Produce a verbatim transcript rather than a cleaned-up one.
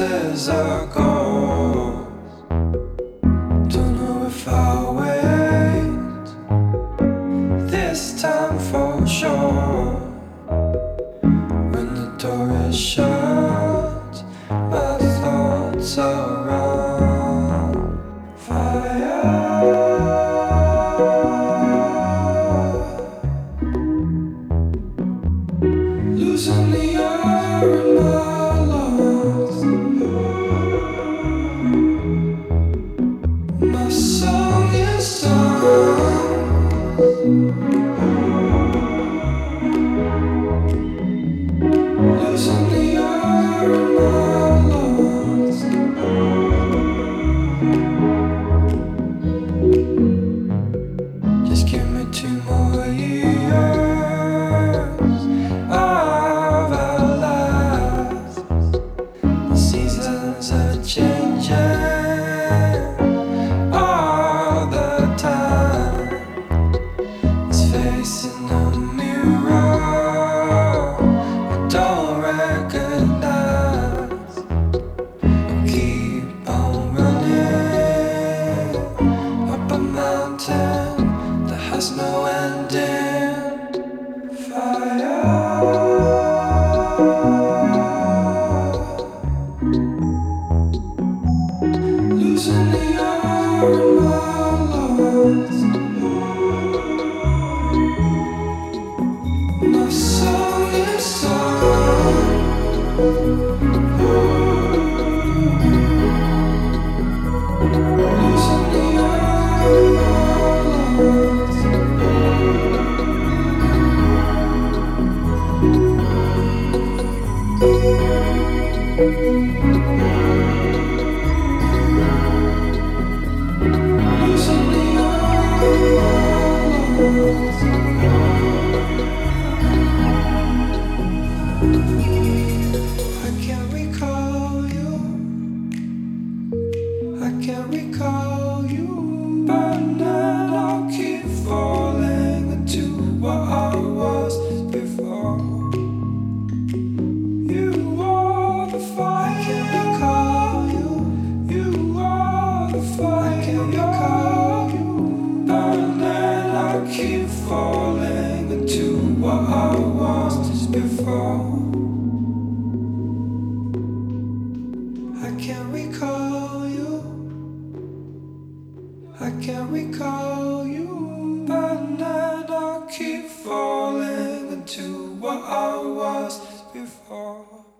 places are gone. Don't know if I'll wait this time for sure. When the door is shut, my thoughts are on fire. Losing the air in my lungs. My song is sung. Losing the air in my lungs. Just give me two more years of our lives. The seasons are changing all the time. It's facing a mirror I don't recognize. I'll keep on running up a mountain that has no ending. Fire. Losing the air in my lungs. My song is sung. Losing the air in my lungs. Losing the air in my lungs. I can't recall you. I can't recall you. But then I'll keep falling into what I was before. You are the fire. I can't recall you. You are the fire. I can't recall you. But then I'll keep falling into what I was before. I can't recall you. I can't recall you. But then I'll keep falling into what I was before.